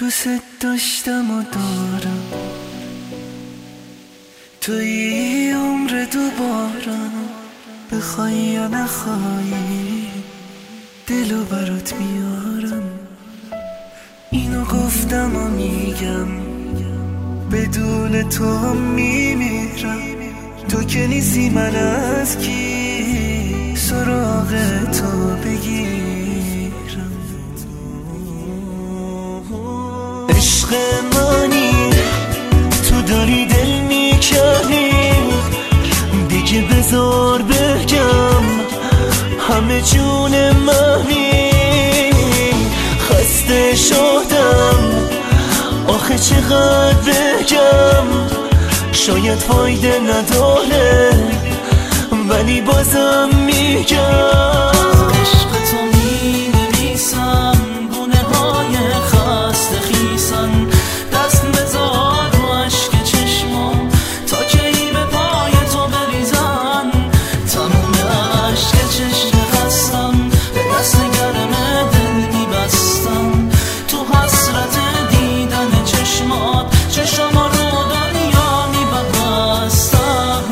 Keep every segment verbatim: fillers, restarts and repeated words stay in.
دوست داشتم و دارم، توی عمر دوبارم، بخوای یا نخوای دلو برات میارم. اینو گفتم و میگم بدون تو هم میمیرم. تو که نیستی من از کی سراغ تو بگیرم. عشق منی تو داری دل میکنی، دیگه بذار بگم همه جون منی. خسته شدم آخه چقدر بگم، شاید فایده نداره ولی بازم میگم. عشق تو می نویسم گونه های خسته خیسن، دست بذار رو عشق چشمام تا کی به پای تو بریزن. تموم عشق چشم هستم به دست گرم دل میبستم، تو حسرت دیدن چشمات چشم رو دنیا میبستم.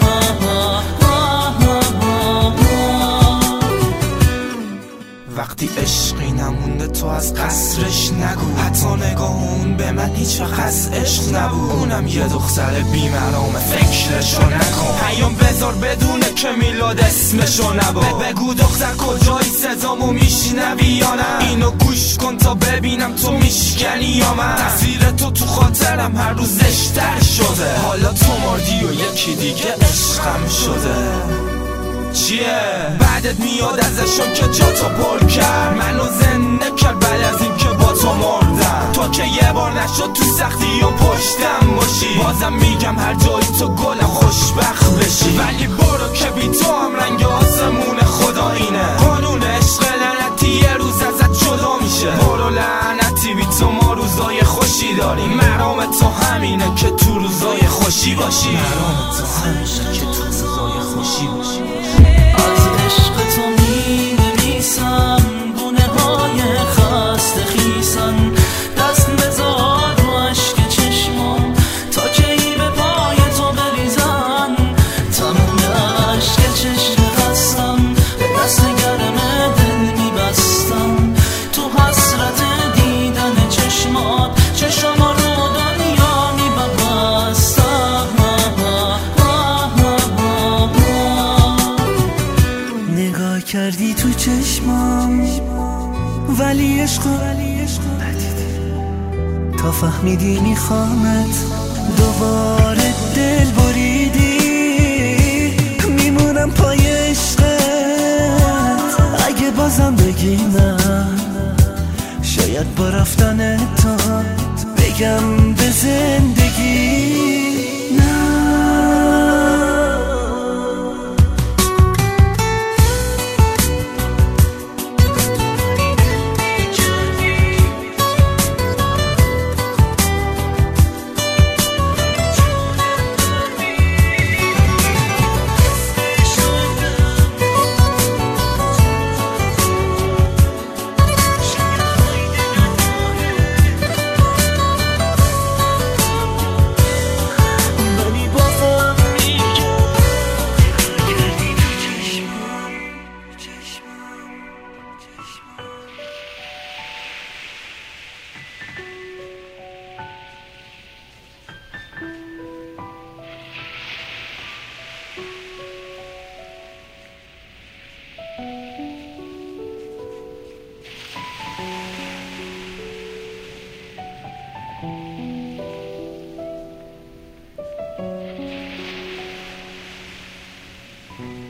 وقتی عشقی نمونده تو از قصرش نگو، حتی نگاهون به من هیچ وقت از عشق نبود. اونم یه دختر بیمرامه فکرشو نکن، پیام بذار بدونه که میلاد اسمشو نبا. بگو دختر کجایی صدامو میشنوی یا نه، اینو گوش کن تا ببینم تو میشکنی یا من. تصویر تو تو خاطرم هر روز زشتر شده، حالا تو مردی و یکی دیگه عشقم شده. چیه؟ بعدت میاد ازشون که جا تو پر کرد، منو زنده کرد بعد از این که با تو مردم. تو که یه بار نشد تو سختی و پشتم باشی، بازم میگم هر جایی تو گلم خوشبخت بشی. ولی برو که بی تو هم رنگ آسمون خدا اینه، قانون عشق لعنتی یه روز ازت جدا میشه. برو لعنتی بی تو ما روزای خوشی داریم، مرام تو همینه که تو روزای خوشی باشی. مرام تو همینه که تو روزای خوشی باشی. از عشق تو می نویسم گونه های خسته خیسن، دست بذار رو عشق چشمام تا کی به پای تو بریزن. تموم عشق چشم هستم به دست گرم دل میبستم، تو حسرت دیدن چشمات چشم رو دنیا میبستم. نگاه کردی تو چشمام ولی عشقو ندیدی، تا فهمیدی میخوامت دوباره دل بریدی. میمونم پای عشقت اگه بازم بگی نه، شاید با رفتن تو بگم به زندگی نه. Mm-hmm.